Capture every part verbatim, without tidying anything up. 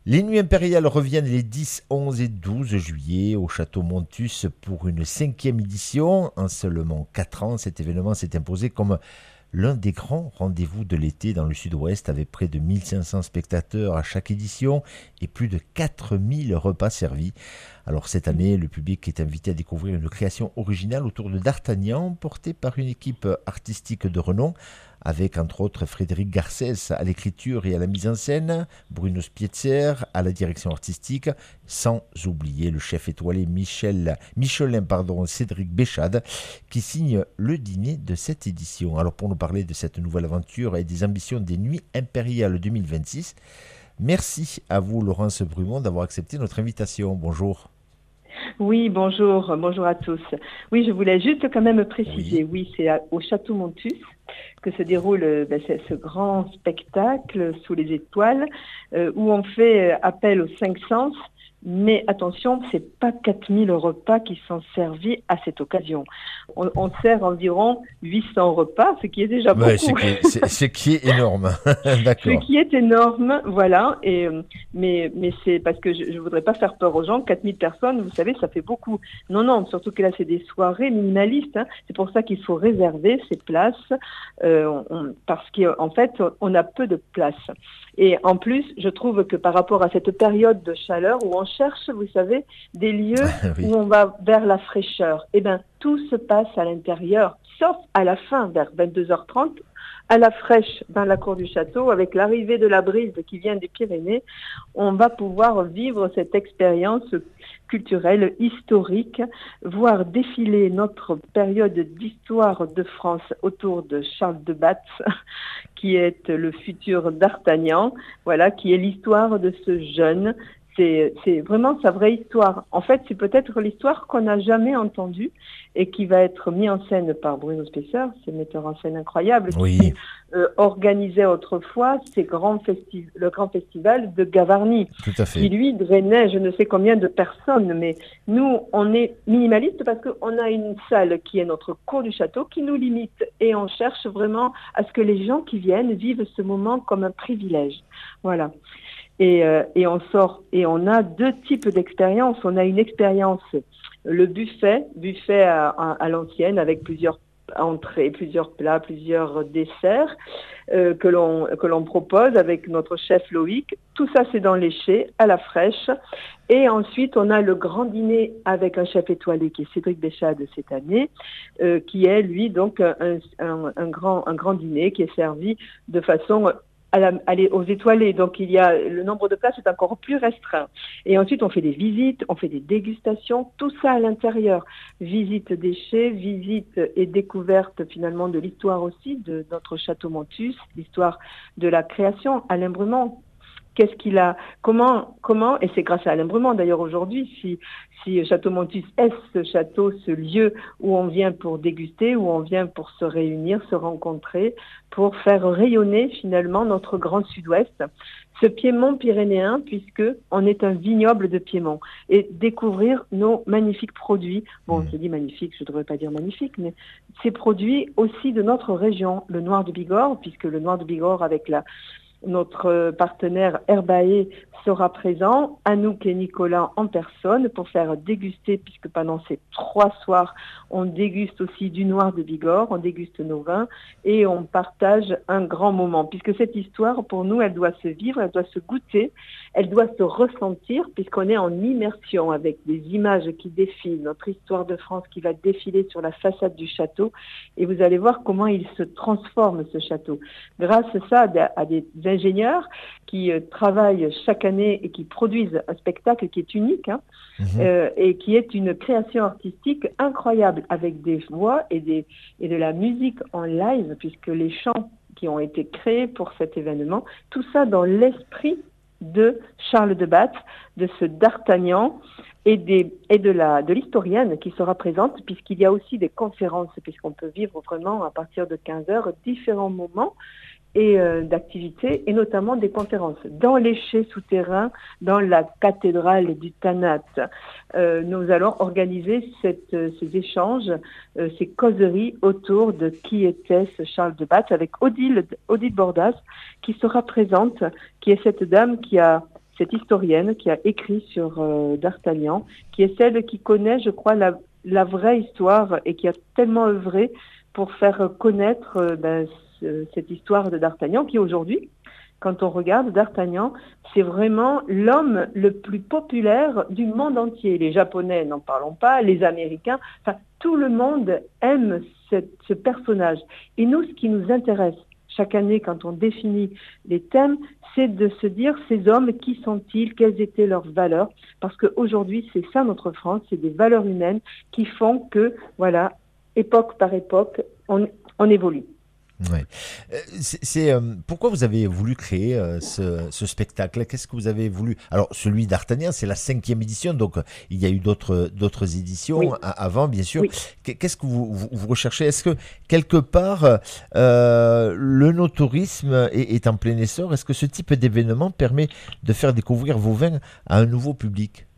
Les nuits impériales reviennent les dix, onze et douze juillet au château Montus pour une cinquième édition. En seulement quatre ans, cet événement s'est imposé comme l'un des grands rendez-vous de l'été dans le sud-ouest, avec près de mille cinq cents spectateurs à chaque édition et plus de quatre mille repas servis. Alors cette année, le public est invité à découvrir une création originale autour de D'Artagnan, portée par une équipe artistique de renom, avec entre autres Frédéric Garcès à l'écriture et à la mise en scène, Bruno Spietzer à la direction artistique, sans oublier le chef étoilé Michel, Michelin pardon, Cédric Béchade, qui signe le dîner de cette édition. Alors pour nous parler de cette nouvelle aventure et des ambitions des Nuits Impériales deux mille vingt-six, merci à vous Laurence Brumont d'avoir accepté notre invitation. Bonjour. Oui, bonjour, bonjour à tous. Oui, je voulais juste quand même préciser, oui, oui c'est à, au Château Montus que se déroule ben, ce grand spectacle sous les étoiles euh, où on fait appel aux cinq sens. Mais attention, c'est pas quatre mille repas qui sont servis à cette occasion. On, on sert environ huit cents repas, ce qui est déjà beaucoup. Ouais, ce, qui est, c'est, ce qui est énorme. D'accord. Ce qui est énorme, voilà. Et, mais, mais c'est parce que je ne voudrais pas faire peur aux gens. quatre mille personnes, vous savez, ça fait beaucoup. Non, non, surtout que là, c'est des soirées minimalistes. Hein. C'est pour ça qu'il faut réserver ces places euh, on, parce qu'en fait, on a peu de places. Et en plus, je trouve que par rapport à cette période de chaleur où on cherche, vous savez, des lieux oui. où on va vers la fraîcheur, eh bien, tout se passe à l'intérieur, sauf à la fin, vers vingt-deux heures trente, à la fraîche, dans la cour du château, avec l'arrivée de la brise qui vient des Pyrénées, on va pouvoir vivre cette expérience culturelle, historique, voir défiler notre période d'histoire de France autour de Charles de Batz, qui est le futur D'Artagnan, voilà, qui est l'histoire de ce jeune. C'est, c'est vraiment sa vraie histoire. En fait, c'est peut-être l'histoire qu'on n'a jamais entendue et qui va être mise en scène par Bruno Spietzer, ce metteur en scène incroyable, oui. qui euh, organisait autrefois ces grands festi- le grand festival de Gavarnie, Tout à fait. qui lui drainait je ne sais combien de personnes. Mais nous, on est minimaliste parce qu'on a une salle qui est notre cour du château qui nous limite et on cherche vraiment à ce que les gens qui viennent vivent ce moment comme un privilège. Voilà. Et, euh, et on sort et on a deux types d'expériences. On a une expérience, le buffet, buffet à, à, à l'ancienne avec plusieurs entrées, plusieurs plats, plusieurs desserts euh, que l'on que l'on propose avec notre chef Loïc. Tout ça c'est dans l'éché, à la fraîche. Et ensuite on a le grand dîner avec un chef étoilé qui est Cédric Béchade cette année, euh, qui est lui donc un, un, un grand un grand dîner qui est servi de façon à la, aller aux étoilés, donc il y a le nombre de places est encore plus restreint. Et ensuite on fait des visites, on fait des dégustations, tout ça à l'intérieur. Visite déchets, visite et découverte finalement de l'histoire aussi de notre château Montus, l'histoire de la création, Alain Brumont. Qu'est-ce qu'il a, comment, comment, et c'est grâce à Alain Brumont d'ailleurs aujourd'hui, si, si Château Montus est ce château, ce lieu où on vient pour déguster, où on vient pour se réunir, se rencontrer, pour faire rayonner finalement notre grand sud-ouest, ce Piémont pyrénéen, puisque on est un vignoble de Piémont, et découvrir nos magnifiques produits. Bon, je dis magnifiques, je ne devrais pas dire magnifiques, mais ces produits aussi de notre région, le noir de Bigorre, puisque le noir de Bigorre avec la notre partenaire Herbae sera présent, Anouk et Nicolas en personne pour faire déguster, puisque pendant ces trois soirs, on déguste aussi du noir de Bigorre, on déguste nos vins et on partage un grand moment, puisque cette histoire, pour nous, elle doit se vivre, elle doit se goûter, elle doit se ressentir, puisqu'on est en immersion avec des images qui défilent, notre histoire de France qui va défiler sur la façade du château, et vous allez voir comment il se transforme, ce château. Grâce à ça, à des ingénieurs qui euh, travaillent chaque année et qui produisent un spectacle qui est unique hein, mmh. euh, et qui est une création artistique incroyable avec des voix et, des, et de la musique en live puisque les chants qui ont été créés pour cet événement, tout ça dans l'esprit de Charles de Batz, de ce D'Artagnan et, des, et de, la, de l'historienne qui sera présente puisqu'il y a aussi des conférences puisqu'on peut vivre vraiment à partir de quinze heures différents moments et euh, d'activités, et notamment des conférences. Dans l'éché souterrain, dans la cathédrale du Tanat, euh, nous allons organiser cette, euh, ces échanges, euh, ces causeries autour de qui était ce Charles de Batz, avec Odile, Odile Bordas, qui sera présente, qui est cette dame qui a cette historienne qui a écrit sur euh, D'Artagnan, qui est celle qui connaît, je crois, la, la vraie histoire et qui a tellement œuvré pour faire connaître euh, ben, ce, cette histoire de D'Artagnan, qui aujourd'hui, quand on regarde D'Artagnan, c'est vraiment l'homme le plus populaire du monde entier. Les Japonais, n'en parlons pas, les Américains, enfin, tout le monde aime cette, ce personnage. Et nous, ce qui nous intéresse chaque année, quand on définit les thèmes, c'est de se dire, ces hommes, qui sont-ils, quelles étaient leurs valeurs? Parce qu'aujourd'hui, c'est ça notre France, c'est des valeurs humaines qui font que, voilà, époque par époque, on, on évolue. Ouais. Euh, C'est, c'est, euh, pourquoi vous avez voulu créer euh, ce, ce spectacle? Qu'est-ce que vous avez voulu? Alors, celui d'Artagnan, c'est la cinquième édition, donc euh, il y a eu d'autres d'autres éditions Oui, a- avant, bien sûr. oui. Qu- Qu'est-ce que vous, vous, vous recherchez? Est-ce que quelque part euh, le no-tourisme est, est en plein essor? Est-ce que ce type d'événement permet de faire découvrir vos vins à un nouveau public?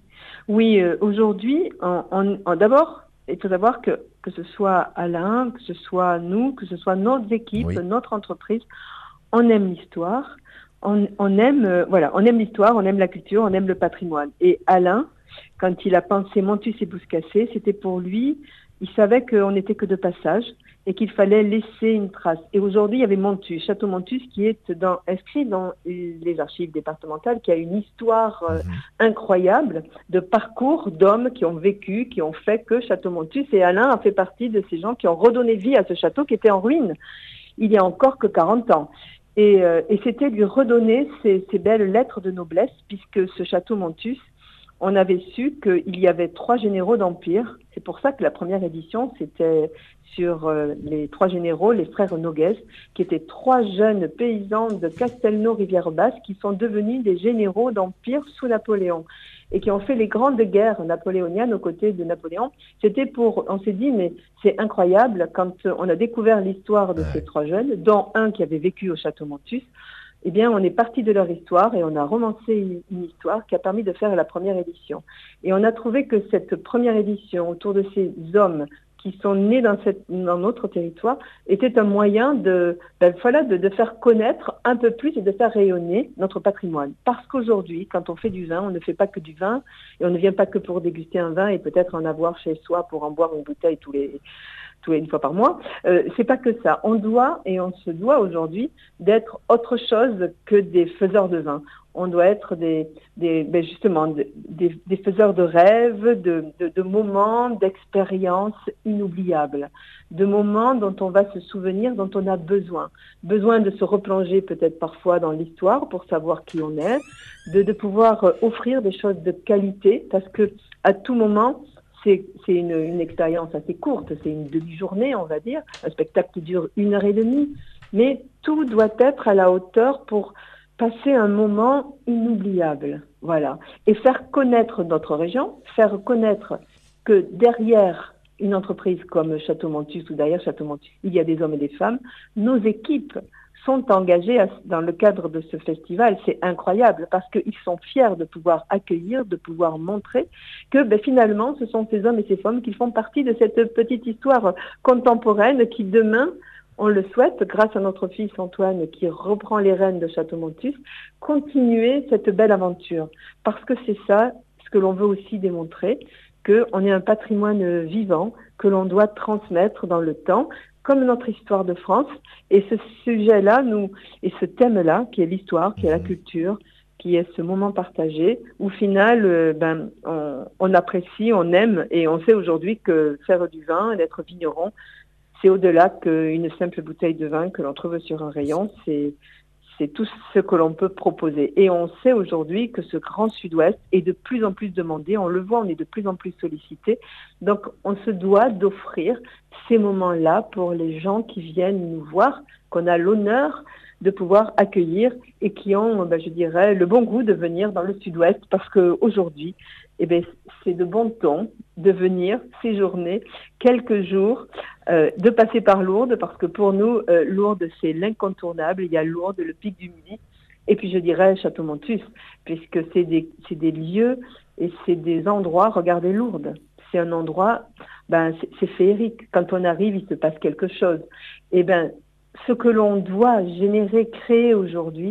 Oui, euh, aujourd'hui, on, on- on- d'abord, il faut savoir que que ce soit Alain, que ce soit nous, que ce soit notre équipe, Oui, notre entreprise, on aime l'histoire, on, on aime, euh, voilà, on aime l'histoire, on aime la culture, on aime le patrimoine. Et Alain, quand il a pensé Montus et Bouscassé, c'était pour lui, il savait qu'on n'était que de passage et qu'il fallait laisser une trace. Et aujourd'hui, il y avait Montus, Château Montus, qui est dans, inscrit dans les archives départementales, qui a une histoire euh, mhm, incroyable de parcours d'hommes qui ont vécu, qui ont fait que Château Montus. Et Alain a fait partie de ces gens qui ont redonné vie à ce château qui était en ruine il y a encore que quarante ans. Et, euh, et c'était lui redonner ces, ces belles lettres de noblesse, puisque ce château Montus, on avait su qu'il y avait trois généraux d'Empire. C'est pour ça que la première édition, c'était sur euh, les trois généraux, les frères Noguès, qui étaient trois jeunes paysans de Castelnau-Rivière-Basse, qui sont devenus des généraux d'Empire sous Napoléon et qui ont fait les grandes guerres napoléoniennes aux côtés de Napoléon. C'était pour, on s'est dit, mais c'est incroyable, quand on a découvert l'histoire de ces ouais, trois jeunes, dont un qui avait vécu au château Montus, eh bien, on est parti de leur histoire et on a romancé une, une histoire qui a permis de faire la première édition. Et on a trouvé que cette première édition, autour de ces hommes qui sont nés dans, cette, dans notre territoire, était un moyen de, ben, voilà, de, de faire connaître un peu plus et de faire rayonner notre patrimoine. Parce qu'aujourd'hui, quand on fait du vin, on ne fait pas que du vin et on ne vient pas que pour déguster un vin et peut-être en avoir chez soi pour en boire une bouteille tous les tous les une fois par mois. Euh, c'est pas que ça. On doit et on se doit aujourd'hui d'être autre chose que des faiseurs de vin. On doit être des, des ben justement des, des faiseurs de rêves, de, de, de moments, d'expériences inoubliables, de moments dont on va se souvenir, dont on a besoin. Besoin de se replonger peut-être parfois dans l'histoire pour savoir qui on est, de, de pouvoir offrir des choses de qualité parce que à tout moment, c'est, c'est une, une expérience assez courte, c'est une demi-journée, on va dire, un spectacle qui dure une heure et demie, mais tout doit être à la hauteur pour passer un moment inoubliable, voilà, et faire connaître notre région, faire connaître que derrière une entreprise comme Château Montus ou derrière Château Montus, il y a des hommes et des femmes, nos équipes sont engagés à, dans le cadre de ce festival. C'est incroyable parce qu'ils sont fiers de pouvoir accueillir, de pouvoir montrer que ben, finalement, ce sont ces hommes et ces femmes qui font partie de cette petite histoire contemporaine qui demain, on le souhaite, grâce à notre fils Antoine qui reprend les rênes de Château Montus, continuer cette belle aventure. Parce que c'est ça ce que l'on veut aussi démontrer, qu'on est un patrimoine vivant que l'on doit transmettre dans le temps, comme notre histoire de France. Et ce sujet-là, nous, et ce thème-là, qui est l'histoire, qui est la culture, qui est ce moment partagé, où au final, euh, ben, on, on apprécie, on aime, et on sait aujourd'hui que faire du vin, d'être vigneron, c'est au-delà qu'une simple bouteille de vin que l'on trouve sur un rayon, c'est c'est tout ce que l'on peut proposer. Et on sait aujourd'hui que ce grand sud-ouest est de plus en plus demandé, on le voit, on est de plus en plus sollicité. Donc on se doit d'offrir ces moments-là pour les gens qui viennent nous voir, qu'on a l'honneur de pouvoir accueillir et qui ont, ben, je dirais, le bon goût de venir dans le sud-ouest parce qu'aujourd'hui, eh ben, c'est de bon ton de venir séjourner quelques jours, euh, de passer par Lourdes, parce que pour nous, euh, Lourdes, c'est l'incontournable. Il y a Lourdes, le pic du Midi, et puis je dirais Château Montus, puisque c'est des, c'est des lieux et c'est des endroits, regardez Lourdes, c'est un endroit, ben, c'est, c'est féerique. Quand on arrive, il se passe quelque chose. Et ben, ce que l'on doit générer, créer aujourd'hui,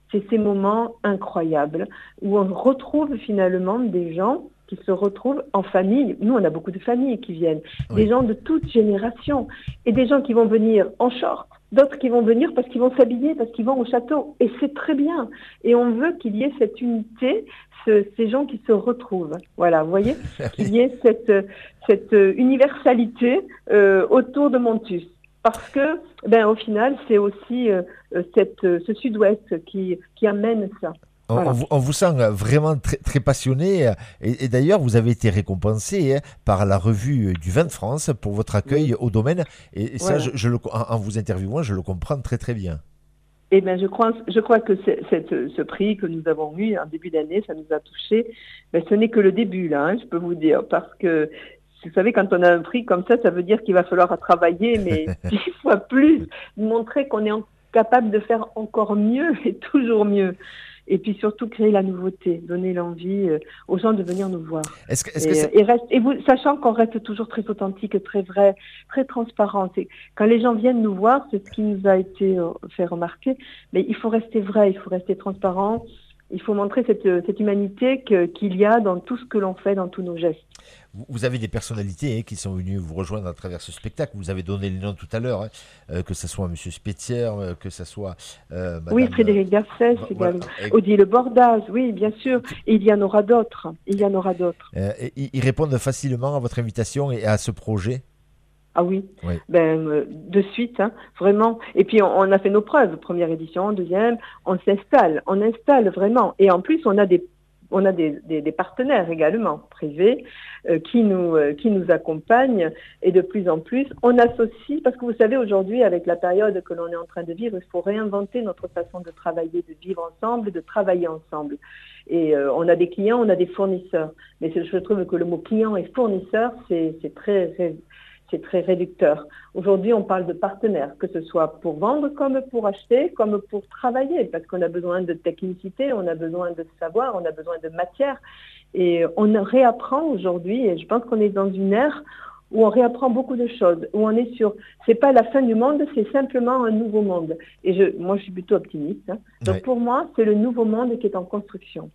c'est ces moments incroyables où on retrouve finalement des gens qui se retrouvent en famille. Nous, on a beaucoup de familles qui viennent, Oui. des gens de toutes générations, et des gens qui vont venir en short, d'autres qui vont venir parce qu'ils vont s'habiller, parce qu'ils vont au château, et c'est très bien. Et on veut qu'il y ait cette unité, ce, ces gens qui se retrouvent. Voilà, vous voyez, qu'il y ait cette, cette universalité euh, autour de Montus. Parce que, ben, au final, c'est aussi euh, cette, ce sud-ouest qui, qui amène ça. On, Voilà. on vous, on vous sent vraiment très, très passionné et, et d'ailleurs vous avez été récompensé hein, par la revue du vin de France pour votre accueil Oui. au domaine et, et ça Voilà. je, je le, en, en vous interviewant je le comprends très très bien. Eh bien, je crois, je crois que c'est, cette, ce prix que nous avons eu en début d'année, ça nous a touchés. Mais ce n'est que le début, là, hein, je peux vous dire, parce que vous savez, quand on a un prix comme ça, ça veut dire qu'il va falloir travailler, mais dix fois plus, montrer qu'on est en, capable de faire encore mieux et toujours mieux. Et puis surtout créer la nouveauté, donner l'envie euh, aux gens de venir nous voir. Est-ce que, est-ce Et, que euh, et, reste, et vous, sachant qu'on reste toujours très authentique, très vrai, très transparent. C'est, quand les gens viennent nous voir, c'est ce qui nous a été euh, fait remarquer, mais il faut rester vrai, il faut rester transparent. Il faut montrer cette, cette humanité que, qu'il y a dans tout ce que l'on fait, dans tous nos gestes. Vous avez des personnalités hein, qui sont venues vous rejoindre à travers ce spectacle. Vous avez donné les noms tout à l'heure, hein, euh, que ce soit Monsieur Spetzier, euh, que ce soit euh, Madame... Oui, Frédéric Garcès euh, également. voilà. Odile Bordaz, oui, bien sûr. Et il y en aura d'autres. Il y en aura d'autres. Euh, et, ils répondent facilement à votre invitation et à ce projet. Ah oui, Oui. ben, euh, de suite, hein, vraiment. Et puis on, on a fait nos preuves, première édition, deuxième, on s'installe, on installe vraiment. Et en plus, on a des, on a des, des, des partenaires également, privés, euh, qui nous, euh, qui nous accompagnent. Et de plus en plus, on associe, parce que vous savez, aujourd'hui, avec la période que l'on est en train de vivre, il faut réinventer notre façon de travailler, de vivre ensemble, de travailler ensemble. Et euh, on a des clients, on a des fournisseurs. Mais je trouve que le mot client et fournisseur, c'est, c'est très... c'est très réducteur. Aujourd'hui, on parle de partenaires, que ce soit pour vendre comme pour acheter, comme pour travailler, parce qu'on a besoin de technicité, on a besoin de savoir, on a besoin de matière. Et on réapprend aujourd'hui, et je pense qu'on est dans une ère où on réapprend beaucoup de choses, où on est sur, c'est pas la fin du monde, c'est simplement un nouveau monde. Et je, moi, je suis plutôt optimiste. Hein. Donc Ouais. pour moi, c'est le nouveau monde qui est en construction.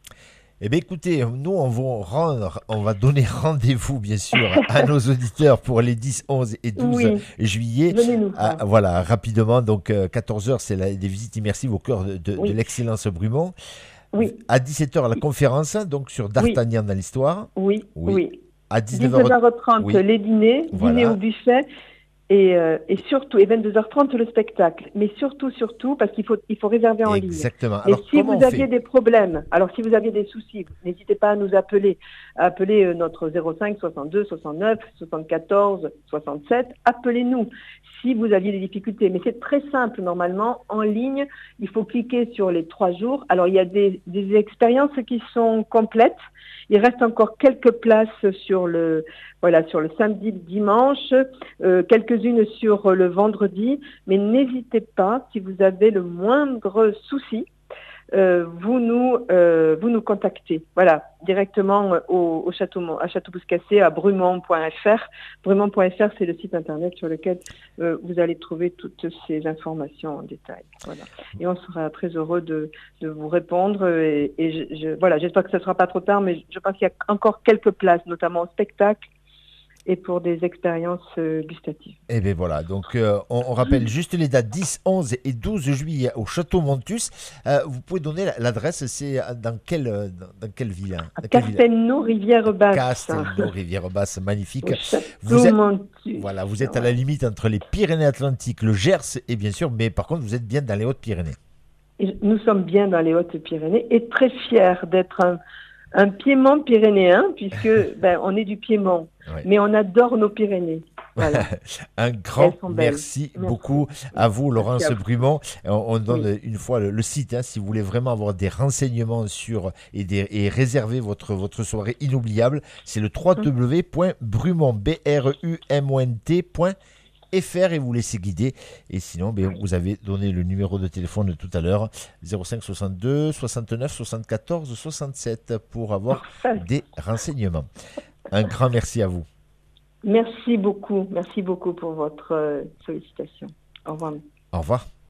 Eh bien, écoutez, nous, on va, rendre, on va donner rendez-vous, bien sûr, à nos auditeurs pour les dix, onze et douze Oui. juillet. Venez nous Ah, voir. voilà, rapidement, donc euh, quatorze heures, c'est la, des visites immersives au cœur de, de, Oui. de l'excellence Brumont. Oui. À dix-sept heures, la conférence, donc sur D'Artagnan Oui. dans l'histoire. Oui, oui. Oui. À dix-neuf dix-neuf heures, heures trente, oui. les dîners, Voilà. dîner au buffet, et, euh, et surtout, et vingt-deux heures trente, le spectacle. Mais surtout, surtout, parce qu'il faut, il faut réserver en ligne. Exactement. Mais Alors, si comment vous on aviez fait des problèmes, alors si vous aviez des soucis, n'hésitez pas à nous appeler. À appeler euh, notre zéro cinq soixante-deux soixante-neuf soixante-quatorze soixante-sept. Appelez-nous si vous aviez des difficultés. Mais c'est très simple, normalement, en ligne. Il faut cliquer sur les trois jours. Alors, il y a des, des expériences qui sont complètes. Il reste encore quelques places sur le, voilà, sur le samedi, le dimanche, euh, quelques-unes sur le vendredi. Mais n'hésitez pas, si vous avez le moindre souci, euh, vous nous, euh, vous nous contactez. Voilà, directement au, au château, à Château-Bouscassé, à brumont point f r. brumont point f r, c'est le site internet sur lequel euh, vous allez trouver toutes ces informations en détail. Voilà. Et on sera très heureux de, de vous répondre. Et, et je, je, voilà, j'espère que ce ne sera pas trop tard, mais je pense qu'il y a encore quelques places, notamment au spectacle et pour des expériences euh, gustatives. Eh bien voilà, donc euh, on, on rappelle juste les dates dix, onze et douze juillet au Château Montus. Euh, vous pouvez donner l'adresse, c'est dans quelle, dans, dans quelle ville hein, À Castelnau, Rivière-Basse. Castelnau, Rivière-Basse, magnifique. Au Château vous êtes, Montus. voilà, vous êtes à la limite entre les Pyrénées-Atlantiques, le Gers et bien sûr, mais par contre vous êtes bien dans les Hautes-Pyrénées. Et nous sommes bien dans les Hautes-Pyrénées et très fiers d'être un, un Piémont pyrénéen, puisque ben, on est du Piémont, ouais. Mais on adore nos Pyrénées. Voilà. Un grand merci, merci beaucoup à vous, Laurence Brumont. On, on donne oui. une fois le, le site, hein, si vous voulez vraiment avoir des renseignements sur et, des, et réserver votre, votre soirée inoubliable, c'est le w w w point brumont point f r et vous laissez guider. Et sinon, ben, vous avez donné le numéro de téléphone de tout à l'heure, zéro cinq soixante-deux soixante-neuf soixante-quatorze soixante-sept, pour avoir des renseignements. Un grand merci à vous. Merci beaucoup. Merci beaucoup pour votre sollicitation. Au revoir. Au revoir.